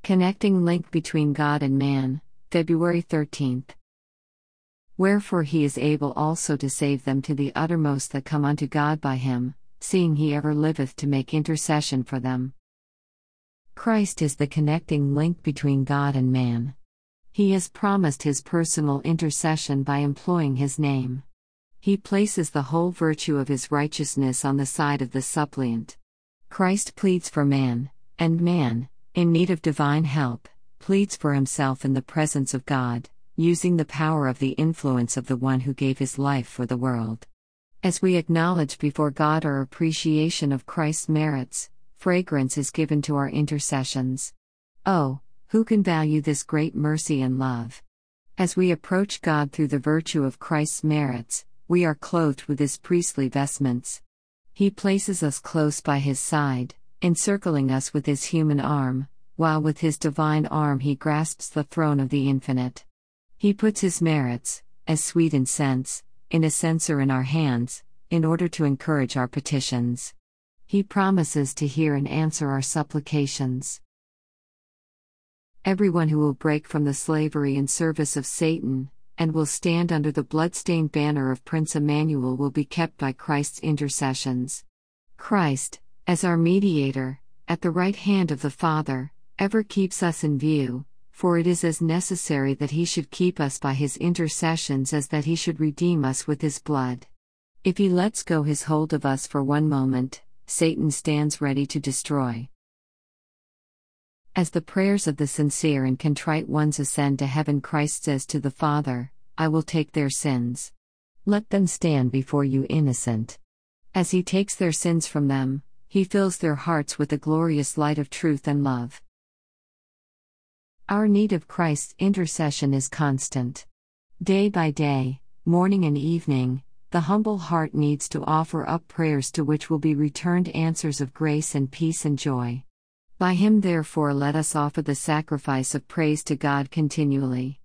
Connecting link between God and man, February 13th. Wherefore he is able also to save them to the uttermost that come unto God by him, seeing he ever liveth to make intercession for them. Christ is the connecting link between God and man. He has promised his personal intercession by employing his name. He places the whole virtue of his righteousness on the side of the suppliant. Christ pleads for man, and man, in need of divine help, pleads for himself in the presence of God, using the power of the influence of the one who gave his life for the world. As we acknowledge before God our appreciation of Christ's merits, fragrance is given to our intercessions. Oh, who can value this great mercy and love? As we approach God through the virtue of Christ's merits, we are clothed with his priestly vestments. He places us close by his side, encircling us with his human arm, while with his divine arm he grasps the throne of the infinite. He puts his merits, as sweet incense, in a censer in our hands, in order to encourage our petitions. He promises to hear and answer our supplications. Everyone who will break from the slavery and service of Satan, and will stand under the blood-stained banner of Prince Emmanuel will be kept by Christ's intercessions. Christ, as our mediator, at the right hand of the Father, ever keeps us in view, for it is as necessary that he should keep us by his intercessions as that he should redeem us with his blood. If he lets go his hold of us for one moment, Satan stands ready to destroy. As the prayers of the sincere and contrite ones ascend to heaven, Christ says to the Father, I will take their sins. Let them stand before you innocent. As he takes their sins from them, he fills their hearts with the glorious light of truth and love. Our need of Christ's intercession is constant. Day by day, morning and evening, the humble heart needs to offer up prayers to which will be returned answers of grace and peace and joy. By him therefore let us offer the sacrifice of praise to God continually.